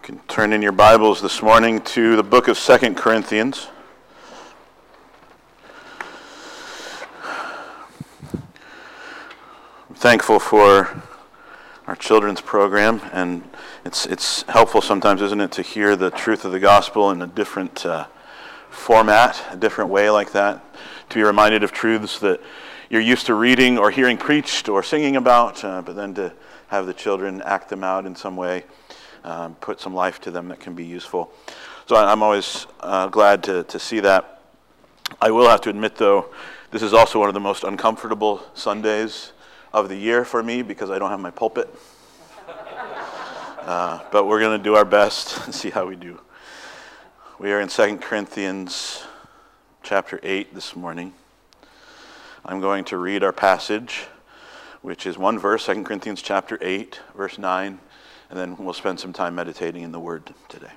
You can turn in your Bibles this morning to the book of 2 Corinthians. I'm thankful for our children's program, and it's helpful sometimes, isn't it, to hear the truth of the gospel in a different format, a different way like that, to be reminded of truths that you're used to reading or hearing preached or singing about, but then to have the children act them out in some way. Put some life to them that can be useful. So I'm always glad to see that. I will have to admit, though, this is also one of the most uncomfortable Sundays of the year for me because I don't have my pulpit. But we're going to do our best and see how we do. We are in 2 Corinthians chapter 8 this morning. I'm going to read our passage, which is one verse, 2 Corinthians chapter 8, verse 9. And then we'll spend some time meditating in the Word today.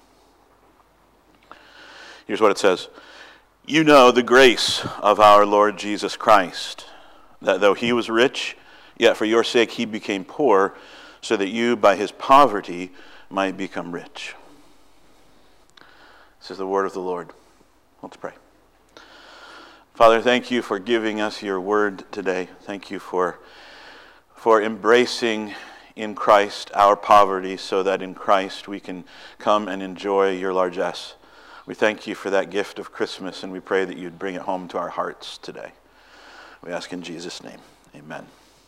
Here's what it says. You know the grace of our Lord Jesus Christ, that though he was rich, yet for your sake he became poor, so that you by his poverty might become rich. This is the word of the Lord. Let's pray. Father, thank you for giving us your word today. Thank you for embracing in Christ our poverty, so that in Christ we can come and enjoy your largesse. We thank you for that gift of Christmas, and we pray that you'd bring it home to our hearts today. We ask in Jesus' name, amen.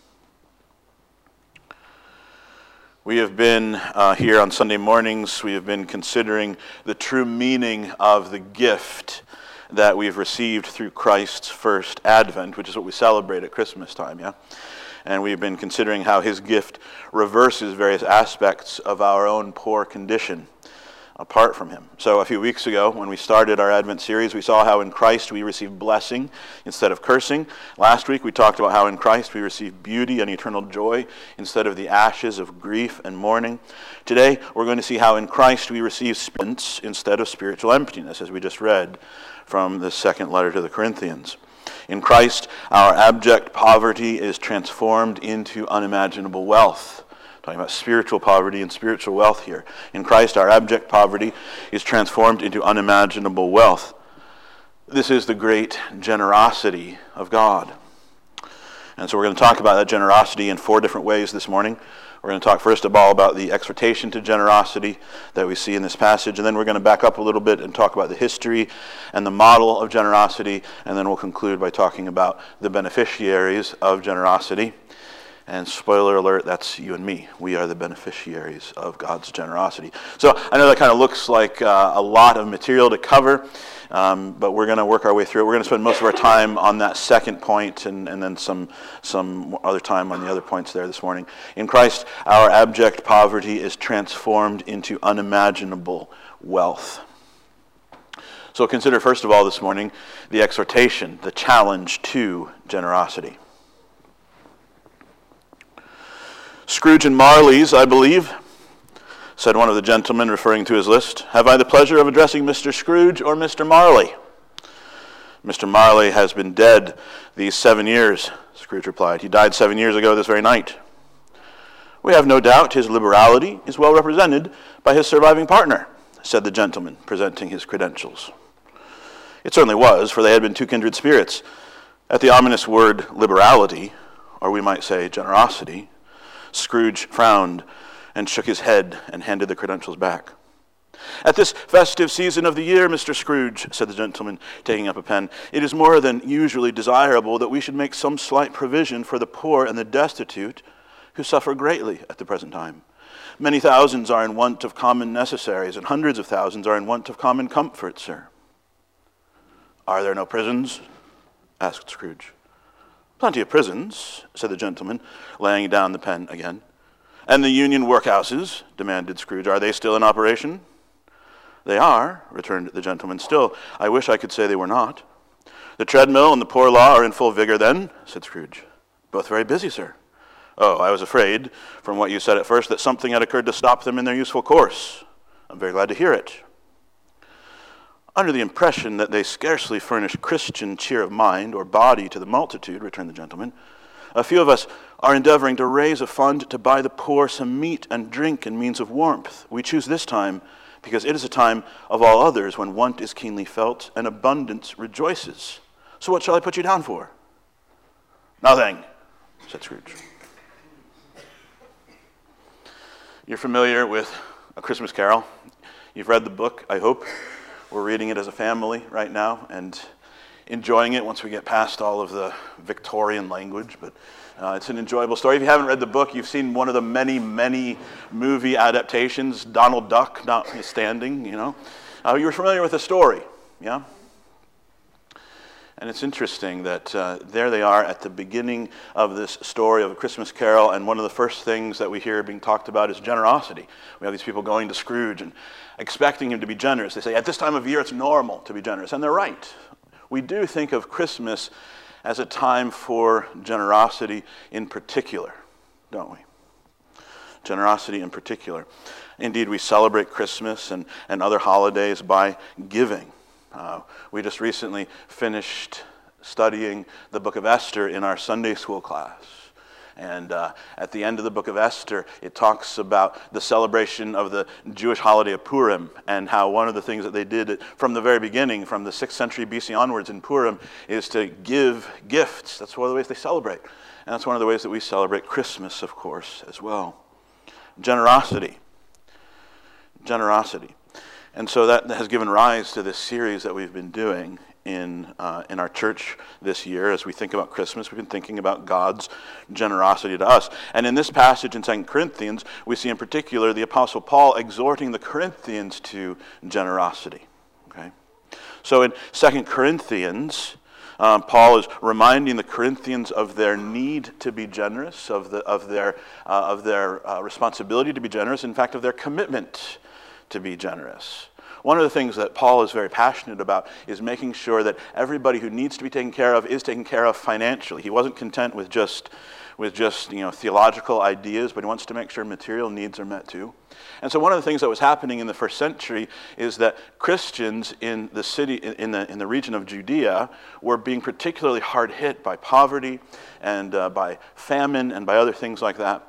We have been here on Sunday mornings, we have been considering the true meaning of the gift that we've received through Christ's first advent, which is what we celebrate at Christmas time, yeah? And we've been considering how his gift reverses various aspects of our own poor condition apart from him. So a few weeks ago, when we started our Advent series, we saw how in Christ we receive blessing instead of cursing. Last week we talked about how in Christ we receive beauty and eternal joy instead of the ashes of grief and mourning. Today we're going to see how in Christ we receive spirits instead of spiritual emptiness, as we just read from the second letter to the Corinthians. In Christ, our abject poverty is transformed into unimaginable wealth. Talking about spiritual poverty and spiritual wealth here. In Christ, our abject poverty is transformed into unimaginable wealth. This is the great generosity of God. And so we're going to talk about that generosity in 4 different ways this morning. We're going to talk first of all about the exhortation to generosity that we see in this passage, and then we're going to back up a little bit and talk about the history and the model of generosity, and then we'll conclude by talking about the beneficiaries of generosity. And spoiler alert, that's you and me. We are the beneficiaries of God's generosity. So I know that kind of looks like a lot of material to cover, but we're going to work our way through it. We're going to spend most of our time on that second point and then some other time on the other points there this morning. In Christ, our abject poverty is transformed into unimaginable wealth. So consider first of all this morning the exhortation, the challenge to generosity. Scrooge and Marley's, I believe, said one of the gentlemen referring to his list. Have I the pleasure of addressing Mr. Scrooge or Mr. Marley? Mr. Marley has been dead these 7 years, Scrooge replied. He died 7 years ago this very night. We have no doubt his liberality is well represented by his surviving partner, said the gentleman, presenting his credentials. It certainly was, for they had been 2 kindred spirits. At the ominous word liberality, or we might say generosity, Scrooge frowned and shook his head and handed the credentials back. At this festive season of the year, Mr. Scrooge, said the gentleman, taking up a pen, it is more than usually desirable that we should make some slight provision for the poor and the destitute who suffer greatly at the present time. Many thousands are in want of common necessaries, and hundreds of thousands are in want of common comfort, sir. Are there no prisons? Asked Scrooge. Plenty of prisons, said the gentleman, laying down the pen again. And the union workhouses, demanded Scrooge, are they still in operation? They are, returned the gentleman. Still, I wish I could say they were not. The treadmill and the poor law are in full vigor then, said Scrooge. Both very busy, sir. Oh, I was afraid, from what you said at first, that something had occurred to stop them in their useful course. I'm very glad to hear it. Under the impression that they scarcely furnish Christian cheer of mind or body to the multitude, returned the gentleman, a few of us are endeavoring to raise a fund to buy the poor some meat and drink and means of warmth. We choose this time because it is a time of all others when want is keenly felt and abundance rejoices. So what shall I put you down for? Nothing, said Scrooge. You're familiar with A Christmas Carol. You've read the book, I hope. We're reading it as a family right now and enjoying it once we get past all of the Victorian language, but it's an enjoyable story. If you haven't read the book, you've seen one of the many, many movie adaptations, Donald Duck notwithstanding, You're familiar with the story, yeah? And it's interesting that there they are at the beginning of this story of A Christmas Carol, and one of the first things that we hear being talked about is generosity. We have these people going to Scrooge and expecting him to be generous. They say, at this time of year, it's normal to be generous, and they're right. We do think of Christmas as a time for generosity in particular, don't we? Generosity in particular. Indeed, we celebrate Christmas and other holidays by giving. We just recently finished studying the book of Esther in our Sunday school class. And at the end of the book of Esther, it talks about the celebration of the Jewish holiday of Purim and how one of the things that they did from the very beginning, from the 6th century BC onwards in Purim, is to give gifts. That's one of the ways they celebrate. And that's one of the ways that we celebrate Christmas, of course, as well. Generosity. Generosity. And so that has given rise to this series that we've been doing in our church this year. As we think about Christmas, we've been thinking about God's generosity to us. And in this passage in 2 Corinthians, we see in particular the Apostle Paul exhorting the Corinthians to generosity. Okay? So in 2 Corinthians, Paul is reminding the Corinthians of their need to be generous, of their responsibility to be generous, in fact, of their commitment to be generous. One of the things that Paul is very passionate about is making sure that everybody who needs to be taken care of is taken care of financially. He wasn't content with just theological ideas, but he wants to make sure material needs are met too. And so one of the things that was happening in the first century is that Christians in the city, in the region of Judea, were being particularly hard hit by poverty and by famine and by other things like that.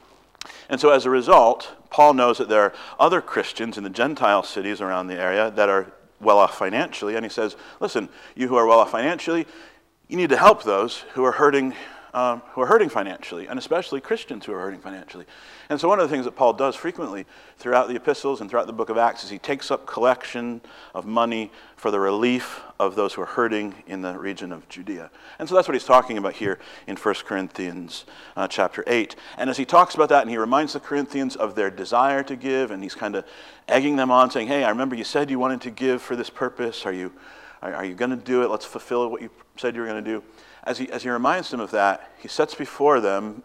And so as a result, Paul knows that there are other Christians in the Gentile cities around the area that are well off financially, and he says, listen, you who are well off financially, you need to help those who are hurting financially, and especially Christians who are hurting financially. And so one of the things that Paul does frequently throughout the epistles and throughout the book of Acts is he takes up collection of money for the relief of those who are hurting in the region of Judea. And so that's what he's talking about here in 1 Corinthians chapter 8. And as he talks about that and he reminds the Corinthians of their desire to give, and he's kind of egging them on, saying, hey, I remember you said you wanted to give for this purpose. Are you going to do it? Let's fulfill what you said you were going to do. As he reminds them of that, he sets before them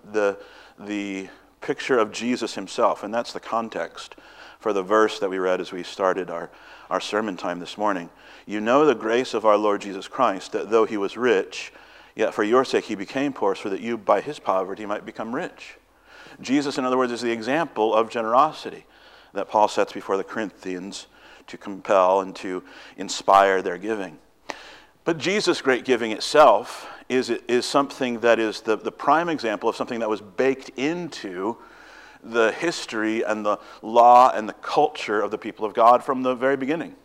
the picture of Jesus himself, and that's the context for the verse that we read as we started our sermon time this morning. You know the grace of our Lord Jesus Christ, that though he was rich, yet for your sake he became poor, so that you by his poverty might become rich. Jesus, in other words, is the example of generosity that Paul sets before the Corinthians to compel and to inspire their giving. But Jesus' great giving itself is something that is the prime example of something that was baked into the history and the law and the culture of the people of God from the very beginning.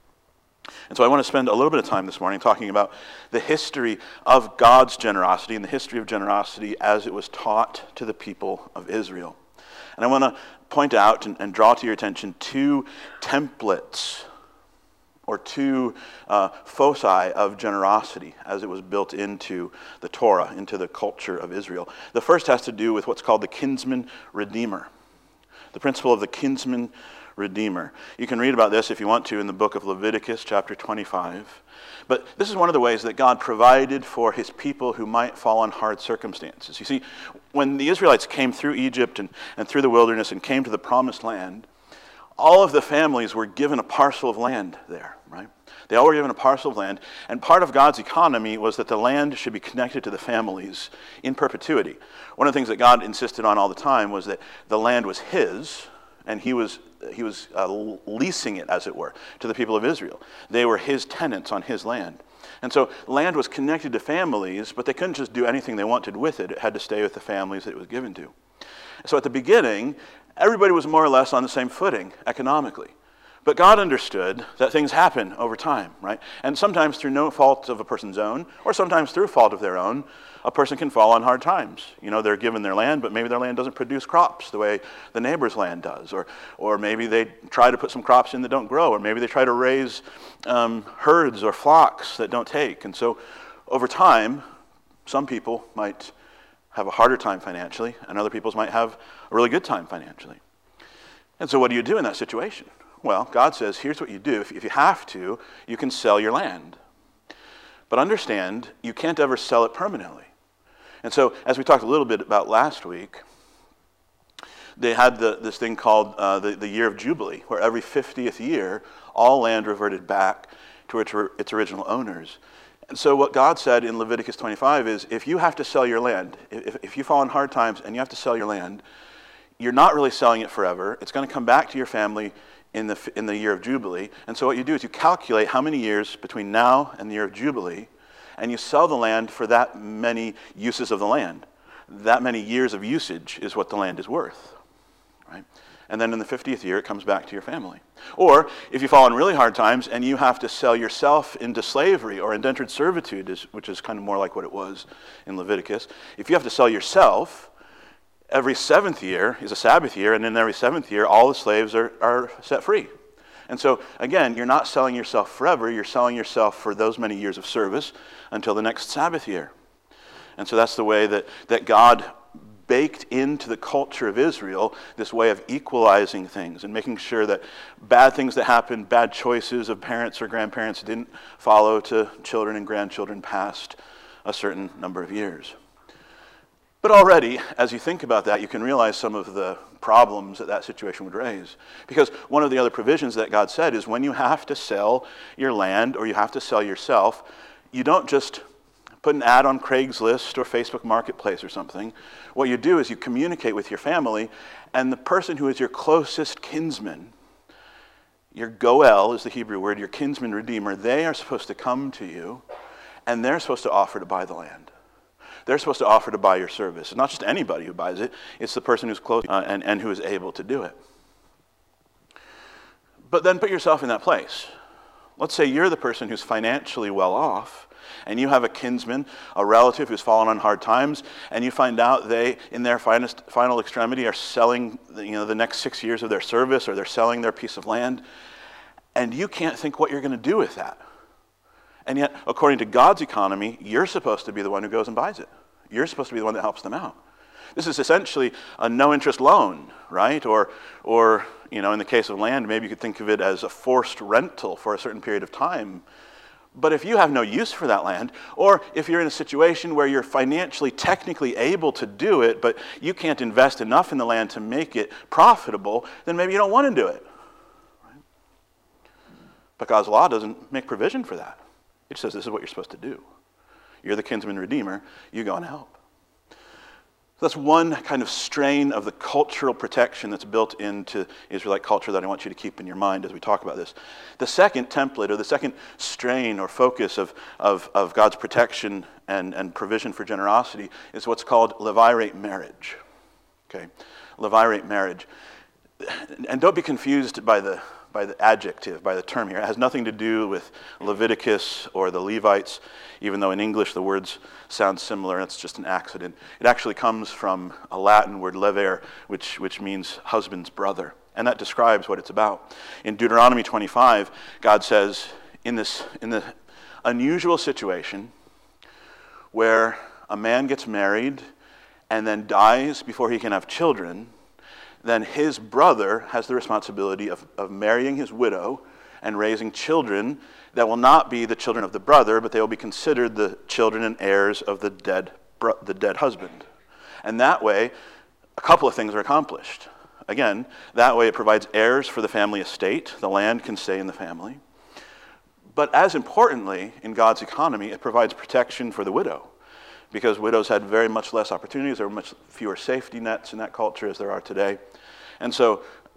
And so I want to spend a little bit of time this morning talking about the history of God's generosity and the history of generosity as it was taught to the people of Israel. And I want to point out and draw to your attention two templates or two foci of generosity as it was built into the Torah, into the culture of Israel. The first has to do with what's called the kinsman redeemer, the principle of the kinsman redeemer. You can read about this if you want to in the book of Leviticus, chapter 25. But this is one of the ways that God provided for his people who might fall in hard circumstances. You see, when the Israelites came through Egypt and through the wilderness and came to the promised land, all of the families were given a parcel of land there, right? They all were given a parcel of land, and part of God's economy was that the land should be connected to the families in perpetuity. One of the things that God insisted on all the time was that the land was his, and he was leasing it, as it were, to the people of Israel. They were his tenants on his land. And so land was connected to families, but they couldn't just do anything they wanted with it. It had to stay with the families that it was given to. So at the beginning, everybody was more or less on the same footing economically. But God understood that things happen over time, right? And sometimes through no fault of a person's own, or sometimes through fault of their own, a person can fall on hard times. They're given their land, but maybe their land doesn't produce crops the way the neighbor's land does. Or maybe they try to put some crops in that don't grow, or maybe they try to raise herds or flocks that don't take. And so over time, some people might have a harder time financially, and other people might have a really good time financially. And so what do you do in that situation? Well, God says, here's what you do. If you have to, you can sell your land. But understand, you can't ever sell it permanently. And so, as we talked a little bit about last week, they had this thing called the Year of Jubilee, where every 50th year, all land reverted back to its original owners. And so what God said in Leviticus 25 is, if you have to sell your land, if you fall in hard times and you have to sell your land, you're not really selling it forever. It's going to come back to your family in the Year of Jubilee. And so what you do is you calculate how many years between now and the Year of Jubilee, and you sell the land for that many uses of the land. That many years of usage is what the land is worth, right? And then in the 50th year, it comes back to your family. Or if you fall in really hard times and you have to sell yourself into slavery or indentured servitude, which is kind of more like what it was in Leviticus, if you have to sell yourself, every 7th year is a Sabbath year, and in every 7th year, all the slaves are set free. And so, again, you're not selling yourself forever, you're selling yourself for those many years of service until the next Sabbath year. And so that's the way that God baked into the culture of Israel this way of equalizing things and making sure that bad things that happened, bad choices of parents or grandparents didn't follow to children and grandchildren past a certain number of years. But already, as you think about that, you can realize some of the problems that situation would raise. Because one of the other provisions that God said is when you have to sell your land or you have to sell yourself, you don't just put an ad on Craigslist or Facebook Marketplace or something. What you do is you communicate with your family, and the person who is your closest kinsman, your goel is the Hebrew word, your kinsman redeemer, they are supposed to come to you, and they're supposed to offer to buy the land. They're supposed to offer to buy your service. It's not just anybody who buys it. It's the person who's close and who is able to do it. But then put yourself in that place. Let's say you're the person who's financially well off, and you have a kinsman, a relative who's fallen on hard times, and you find out they, in their final extremity, are selling the next 6 years of their service, or they're selling their piece of land, and you can't think what you're going to do with that. And yet, according to God's economy, you're supposed to be the one who goes and buys it. You're supposed to be the one that helps them out. This is essentially a no-interest loan, right? Or in the case of land, maybe you could think of it as a forced rental for a certain period of time. But if you have no use for that land, or if you're in a situation where you're financially technically able to do it, but you can't invest enough in the land to make it profitable, then maybe you don't want to do it. Right? But God's law doesn't make provision for that. It says this is what you're supposed to do. You're the kinsman redeemer. You go and help. So that's one kind of strain of the cultural protection that's built into Israelite culture that I want you to keep in your mind as we talk about this. The second template, or the second strain or focus of God's protection and provision for generosity is what's called levirate marriage. Okay, levirate marriage. And don't be confused by the adjective, by the term here. It has nothing to do with Leviticus or the Levites, even though in English the words sound similar. It's just an accident. It actually comes from a Latin word, lever, which means husband's brother. And that describes what it's about. In Deuteronomy 25, God says, in the unusual situation where a man gets married and then dies before he can have children, then his brother has the responsibility of marrying his widow and raising children that will not be the children of the brother, but they will be considered the children and heirs of the dead husband. And that way, a couple of things are accomplished. Again, that way it provides heirs for the family estate. The land can stay in the family. But as importantly, in God's economy, it provides protection for the widow, because widows had very much less opportunities. There were much fewer safety nets in that culture as there are today. And so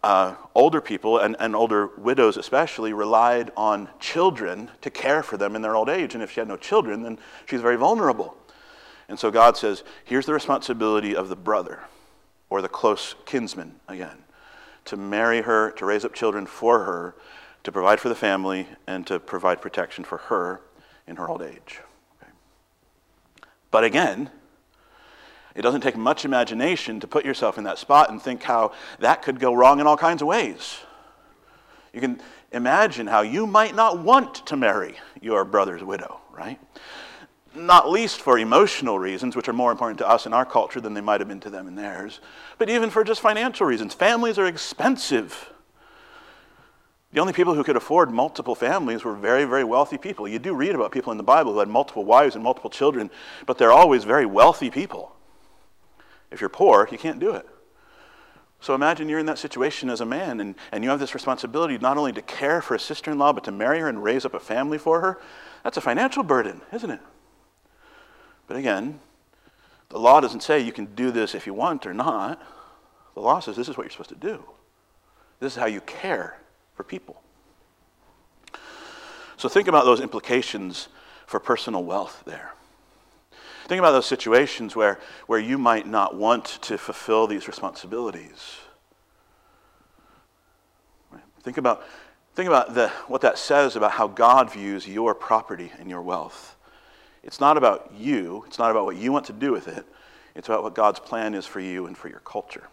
older people and older widows especially relied on children to care for them in their old age. And if she had no children, then she's very vulnerable. And so God says, here's the responsibility of the brother, or the close kinsman again, to marry her, to raise up children for her, to provide for the family, and to provide protection for her in her old age. Okay. But again, it doesn't take much imagination to put yourself in that spot and think how that could go wrong in all kinds of ways. You can imagine how you might not want to marry your brother's widow, right? Not least for emotional reasons, which are more important to us in our culture than they might have been to them in theirs, but even for just financial reasons. Families are expensive. The only people who could afford multiple families were very, very wealthy people. You do read about people in the Bible who had multiple wives and multiple children, but they're always very wealthy people. If you're poor, you can't do it. So imagine you're in that situation as a man, and you have this responsibility not only to care for a sister-in-law, but to marry her and raise up a family for her. That's a financial burden, isn't it? But again, the law doesn't say you can do this if you want or not. The law says this is what you're supposed to do. This is how you care for people. So think about those implications for personal wealth there. Think about those situations where you might not want to fulfill these responsibilities. Think about what that says about how God views your property and your wealth. It's not about you. It's not about what you want to do with it. It's about what God's plan is for you and for your culture.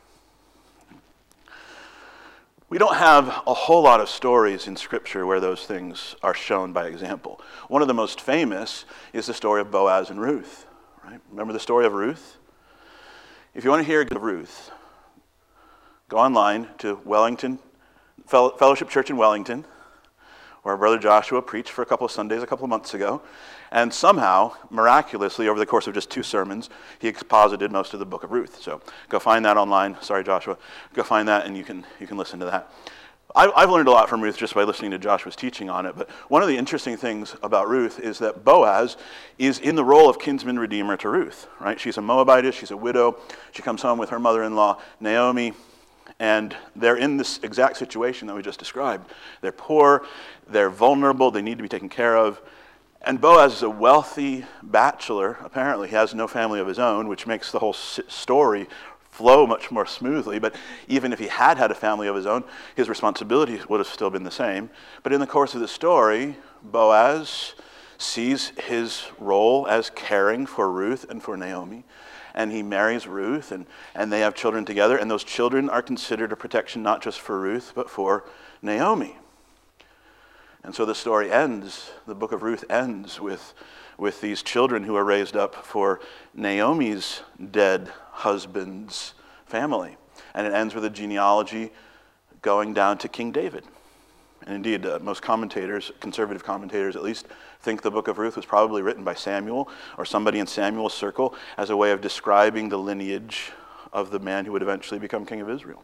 We don't have a whole lot of stories in Scripture where those things are shown by example. One of the most famous is the story of Boaz and Ruth. Right? Remember the story of Ruth? If you want to hear of Ruth, go online to Wellington, Fellowship Church in Wellington, where our brother Joshua preached for a couple of Sundays a couple of months ago. And somehow, miraculously, over the course of just 2 sermons, he exposited most of the book of Ruth. So go find that online. Sorry, Joshua. Go find that and you can listen to that. I've learned a lot from Ruth just by listening to Joshua's teaching on it. But one of the interesting things about Ruth is that Boaz is in the role of kinsman redeemer to Ruth. Right? She's a Moabitess. She's a widow. She comes home with her mother-in-law, Naomi. And they're in this exact situation that we just described. They're poor. They're vulnerable. They need to be taken care of. And Boaz is a wealthy bachelor. Apparently, he has no family of his own, which makes the whole story flow much more smoothly. But even if he had a family of his own, his responsibilities would have still been the same. But in the course of the story, Boaz sees his role as caring for Ruth and for Naomi. And he marries Ruth, and they have children together. And those children are considered a protection not just for Ruth, but for Naomi. And so the story ends, the book of Ruth ends with these children who are raised up for Naomi's dead husband's family. And it ends with a genealogy going down to King David. And indeed, most commentators, conservative commentators at least, think the book of Ruth was probably written by Samuel or somebody in Samuel's circle as a way of describing the lineage of the man who would eventually become king of Israel.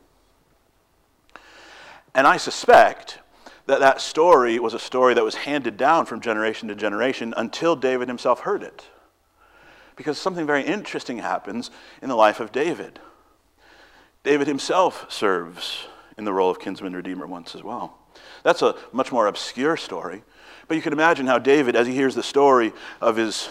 And I suspect that story was a story that was handed down from generation to generation until David himself heard it. Because something very interesting happens in the life of David. David himself serves in the role of kinsman redeemer once as well. That's a much more obscure story. But you can imagine how David, as he hears the story of his,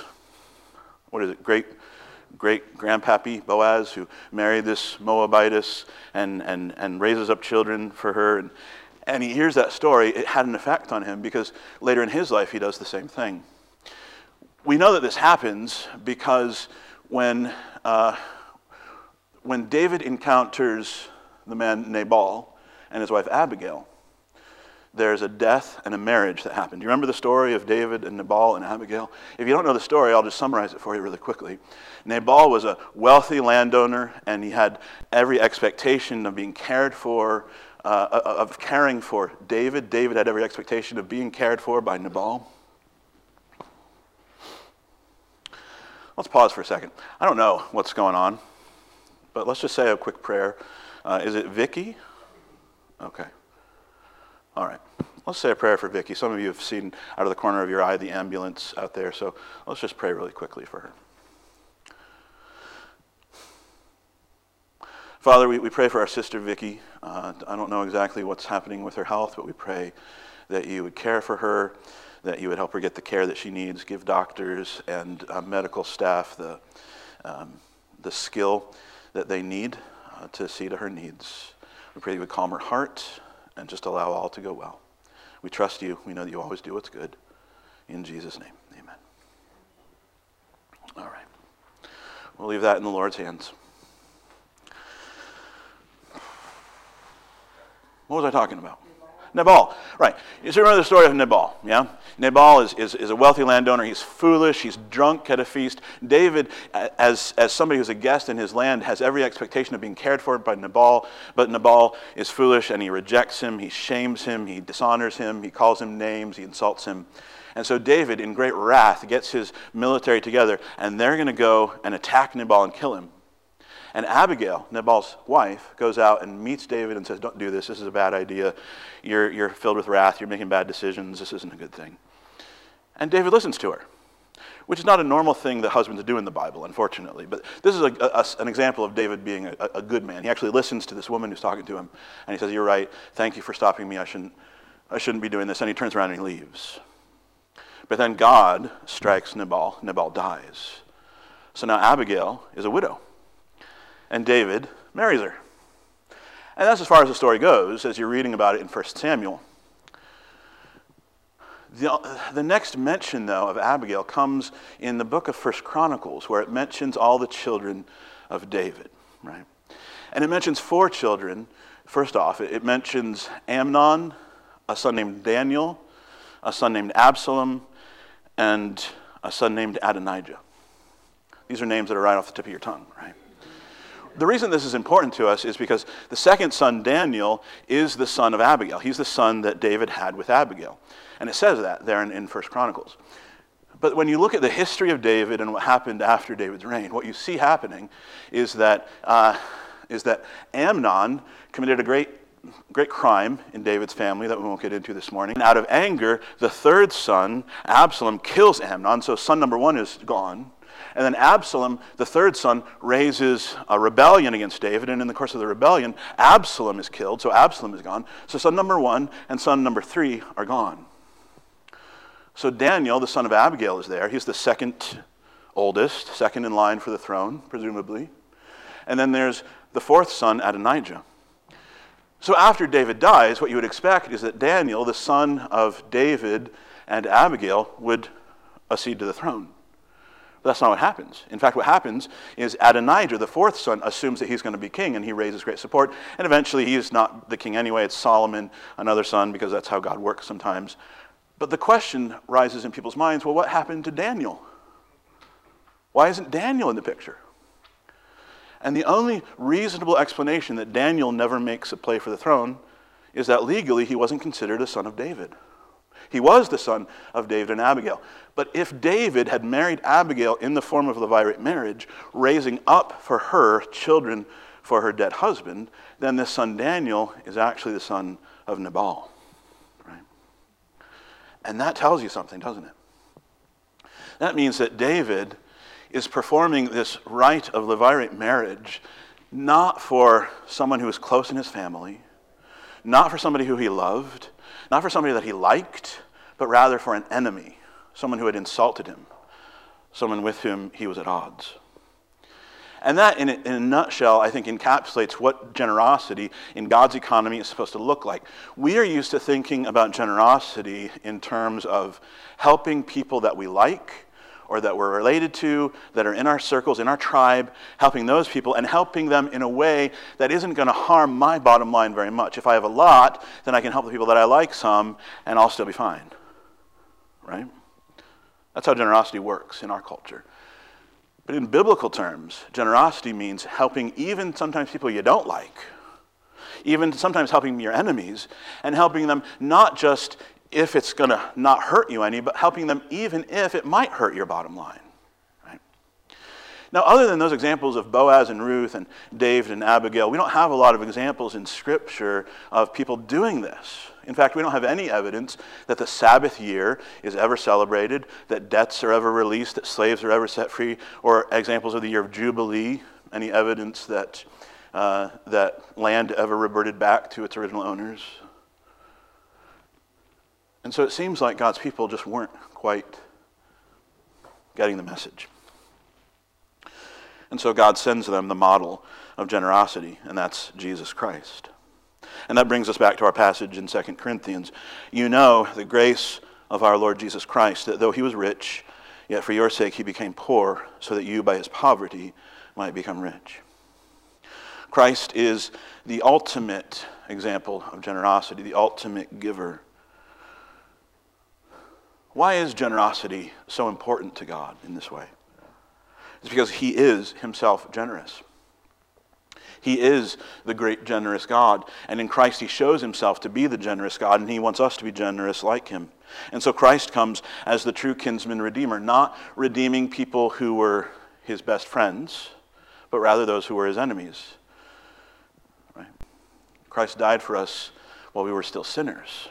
great-grandpappy Boaz, who married this Moabitess and raises up children for her, and he hears that story, it had an effect on him because later in his life he does the same thing. We know that this happens because when David encounters the man Nabal and his wife Abigail, there's a death and a marriage that happened. Do you remember the story of David and Nabal and Abigail? If you don't know the story, I'll just summarize it for you really quickly. Nabal was a wealthy landowner, and he had every expectation of being cared for, of caring for David. David had every expectation of being cared for by Nabal. Let's pause for a second. I don't know what's going on, but let's just say a quick prayer. Is it Vicky? Okay. All right. Let's say a prayer for Vicky. Some of you have seen out of the corner of your eye the ambulance out there, so let's just pray really quickly for her. Father, we pray for our sister Vicky. I don't know exactly what's happening with her health, but we pray that you would care for her, that you would help her get the care that she needs, give doctors and medical staff the skill that they need to see to her needs. We pray you would calm her heart and just allow all to go well. We trust you. We know that you always do what's good. In Jesus' name, amen. All right. We'll leave that in the Lord's hands. What was I talking about? Nabal, right. You remember the story of Nabal, yeah? Nabal is a wealthy landowner. He's foolish. He's drunk at a feast. David, as somebody who's a guest in his land, has every expectation of being cared for by Nabal, but Nabal is foolish and he rejects him. He shames him. He dishonors him. He calls him names. He insults him. And so David, in great wrath, gets his military together, and they're going to go and attack Nabal and kill him. And Abigail, Nabal's wife, goes out and meets David and says, don't do this. This is a bad idea. You're filled with wrath. You're making bad decisions. This isn't a good thing. And David listens to her, which is not a normal thing that husbands do in the Bible, unfortunately. But this is an example of David being a good man. He actually listens to this woman who's talking to him. And he says, you're right. Thank you for stopping me. I shouldn't be doing this. And he turns around and he leaves. But then God strikes Nabal. Nabal dies. So now Abigail is a widow. And David marries her. And that's as far as the story goes, as you're reading about it in 1 Samuel. The next mention, though, of Abigail comes in the book of 1 Chronicles, where it mentions all the children of David, right? And it mentions 4 children. First off, it mentions Amnon, a son named Daniel, a son named Absalom, and a son named Adonijah. These are names that are right off the tip of your tongue, right? The reason this is important to us is because the second son, Daniel, is the son of Abigail. He's the son that David had with Abigail. And it says that there in 1 Chronicles. But when you look at the history of David and what happened after David's reign, what you see happening is that Amnon committed a great crime in David's family that we won't get into this morning. And out of anger, the third son, Absalom, kills Amnon, so son number 1 is gone. And then Absalom, the third son, raises a rebellion against David, and in the course of the rebellion, Absalom is killed, so Absalom is gone. So son number 1 and son number 3 are gone. So Daniel, the son of Abigail, is there. He's the second oldest, second in line for the throne, presumably. And then there's the 4th son, Adonijah. So after David dies, what you would expect is that Daniel, the son of David and Abigail, would accede to the throne. But that's not what happens. In fact, what happens is Adonijah, the 4th son, assumes that he's going to be king, and he raises great support. And eventually, he is not the king anyway. It's Solomon, another son, because that's how God works sometimes. But the question rises in people's minds, well, what happened to Daniel? Why isn't Daniel in the picture? And the only reasonable explanation that Daniel never makes a play for the throne is that legally he wasn't considered a son of David. He was the son of David and Abigail. But if David had married Abigail in the form of levirate marriage, raising up for her children for her dead husband, then this son Daniel is actually the son of Nabal. Right? And that tells you something, doesn't it? That means that David is performing this rite of levirate marriage not for someone who is close in his family, not for somebody who he loved, not for somebody that he liked, but rather for an enemy, someone who had insulted him, someone with whom he was at odds. And that, in a nutshell, I think encapsulates what generosity in God's economy is supposed to look like. We are used to thinking about generosity in terms of helping people that we like, or that we're related to, that are in our circles, in our tribe, helping those people, and helping them in a way that isn't going to harm my bottom line very much. If I have a lot, then I can help the people that I like some, and I'll still be fine. Right? That's how generosity works in our culture. But in biblical terms, generosity means helping even sometimes people you don't like, even sometimes helping your enemies, and helping them not just if it's going to not hurt you any, but helping them even if it might hurt your bottom line. Right? Now, other than those examples of Boaz and Ruth and David and Abigail, we don't have a lot of examples in Scripture of people doing this. In fact, we don't have any evidence that the Sabbath year is ever celebrated, that debts are ever released, that slaves are ever set free, or examples of the year of Jubilee, any evidence that that land ever reverted back to its original owners. And so it seems like God's people just weren't quite getting the message. And so God sends them the model of generosity, and that's Jesus Christ. And that brings us back to our passage in 2 Corinthians. You know the grace of our Lord Jesus Christ, that though he was rich, yet for your sake he became poor, so that you by his poverty might become rich. Christ is the ultimate example of generosity, the ultimate giver. Why is generosity so important to God in this way? It's because he is himself generous. He is the great generous God, and in Christ he shows himself to be the generous God, and he wants us to be generous like him. And so Christ comes as the true kinsman redeemer, not redeeming people who were his best friends, but rather those who were his enemies. Right? Christ died for us while we were still sinners.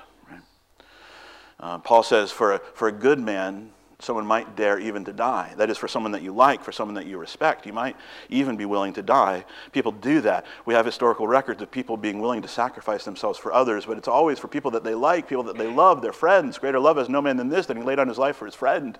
Right? Paul says, for a good man, someone might dare even to die. That is, for someone that you like, for someone that you respect, you might even be willing to die. People do that. We have historical records of people being willing to sacrifice themselves for others, but it's always for people that they like, people that they love, their friends. Greater love has no man than this, that he laid down his life for his friend.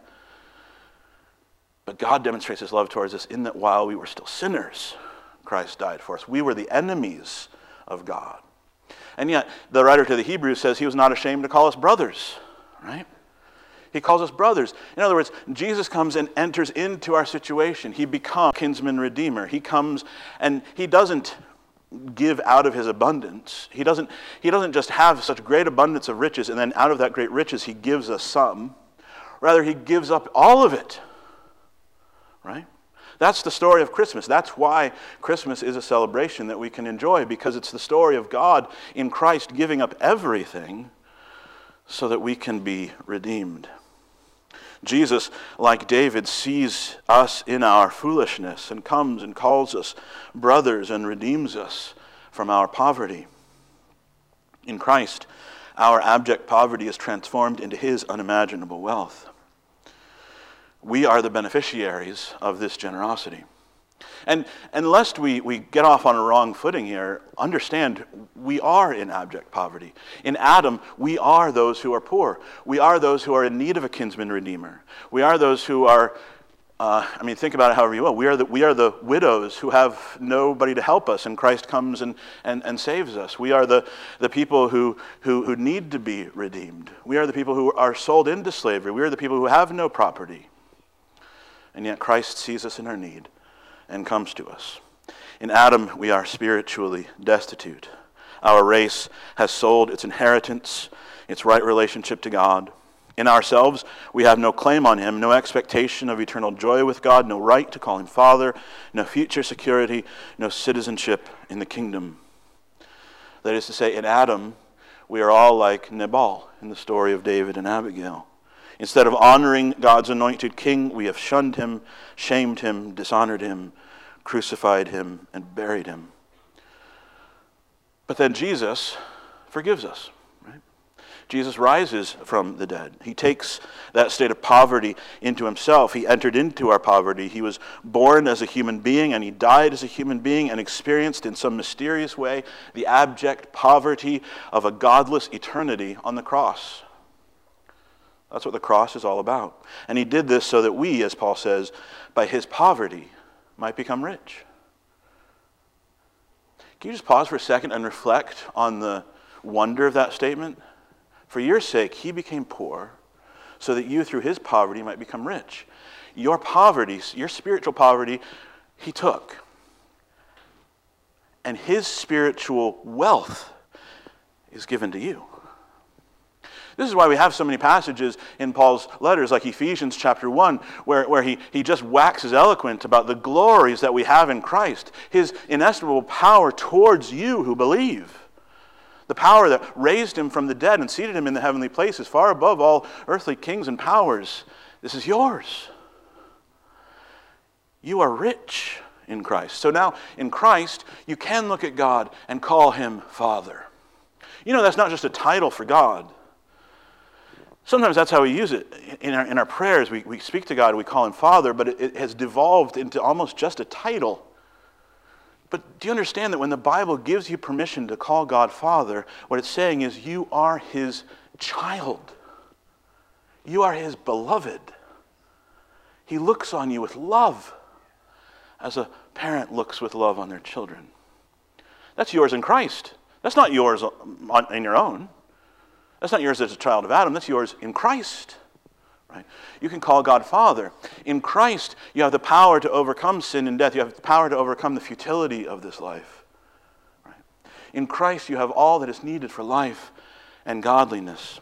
But God demonstrates his love towards us in that while we were still sinners, Christ died for us. We were the enemies of God. And yet, the writer to the Hebrews says he was not ashamed to call us brothers, right? He calls us brothers. In other words, Jesus comes and enters into our situation. He becomes kinsman redeemer. He comes and he doesn't give out of his abundance. He doesn't just have such great abundance of riches and then out of that great riches he gives us some. Rather, he gives up all of it. Right? That's the story of Christmas. That's why Christmas is a celebration that we can enjoy, because it's the story of God in Christ giving up everything so that we can be redeemed. Jesus, like David, sees us in our foolishness and comes and calls us brothers and redeems us from our poverty. In Christ, our abject poverty is transformed into his unimaginable wealth. We are the beneficiaries of this generosity. And lest we get off on a wrong footing here, understand we are in abject poverty. In Adam, we are those who are poor. We are those who are in need of a kinsman redeemer. We are those who are, think about it however you will. We are the widows who have nobody to help us, and Christ comes and saves us. We are the people who need to be redeemed. We are the people who are sold into slavery. We are the people who have no property. And yet Christ sees us in our need and comes to us. In Adam, we are spiritually destitute. Our race has sold its inheritance, its right relationship to God. In ourselves, we have no claim on him, no expectation of eternal joy with God, no right to call him Father, no future security, no citizenship in the kingdom. That is to say, in Adam, we are all like Nabal in the story of David and Abigail. Instead of honoring God's anointed king, we have shunned him, shamed him, dishonored him, crucified him, and buried him. But then Jesus forgives us. Right? Jesus rises from the dead. He takes that state of poverty into himself. He entered into our poverty. He was born as a human being, and he died as a human being, and experienced in some mysterious way the abject poverty of a godless eternity on the cross. That's what the cross is all about. And he did this so that we, as Paul says, by his poverty might become rich. Can you just pause for a second and reflect on the wonder of that statement? For your sake, he became poor so that you, through his poverty, might become rich. Your poverty, your spiritual poverty, he took. And his spiritual wealth is given to you. This is why we have so many passages in Paul's letters, like Ephesians chapter 1, where he just waxes eloquent about the glories that we have in Christ, his inestimable power towards you who believe. The power that raised him from the dead and seated him in the heavenly places, far above all earthly kings and powers. This is yours. You are rich in Christ. So now, in Christ, you can look at God and call him Father. You know, that's not just a title for God. Sometimes that's how we use it. In our prayers, we speak to God, we call him Father, but it has devolved into almost just a title. But do you understand that when the Bible gives you permission to call God Father, what it's saying is you are his child. You are his beloved. He looks on you with love, as a parent looks with love on their children. That's yours in Christ. That's not yours on your own. That's not yours as a child of Adam. That's yours in Christ. Right? You can call God Father. In Christ, you have the power to overcome sin and death. You have the power to overcome the futility of this life. Right? In Christ, you have all that is needed for life and godliness.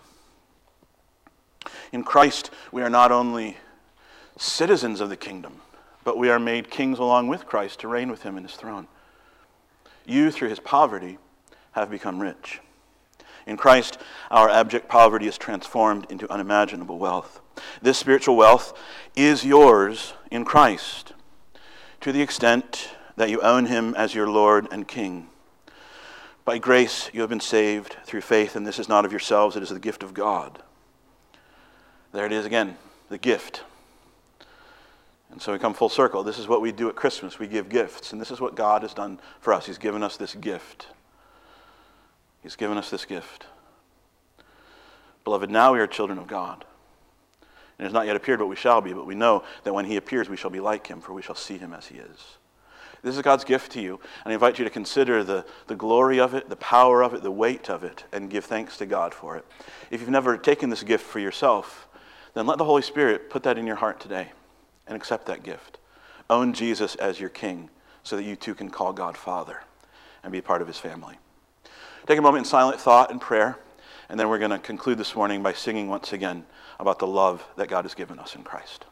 In Christ, we are not only citizens of the kingdom, but we are made kings along with Christ to reign with him in his throne. You, through his poverty, have become rich. In Christ, our abject poverty is transformed into unimaginable wealth. This spiritual wealth is yours in Christ, to the extent that you own him as your Lord and King. By grace, you have been saved through faith, and this is not of yourselves, it is the gift of God. There it is again, the gift. And so we come full circle. This is what we do at Christmas. We give gifts, and this is what God has done for us. He's given us this gift. He's given us this gift. Beloved, now we are children of God. And it has not yet appeared what we shall be, but we know that when he appears, we shall be like him, for we shall see him as he is. This is God's gift to you, and I invite you to consider the glory of it, the power of it, the weight of it, and give thanks to God for it. If you've never taken this gift for yourself, then let the Holy Spirit put that in your heart today and accept that gift. Own Jesus as your King so that you too can call God Father and be part of his family. Take a moment in silent thought and prayer, and then we're going to conclude this morning by singing once again about the love that God has given us in Christ.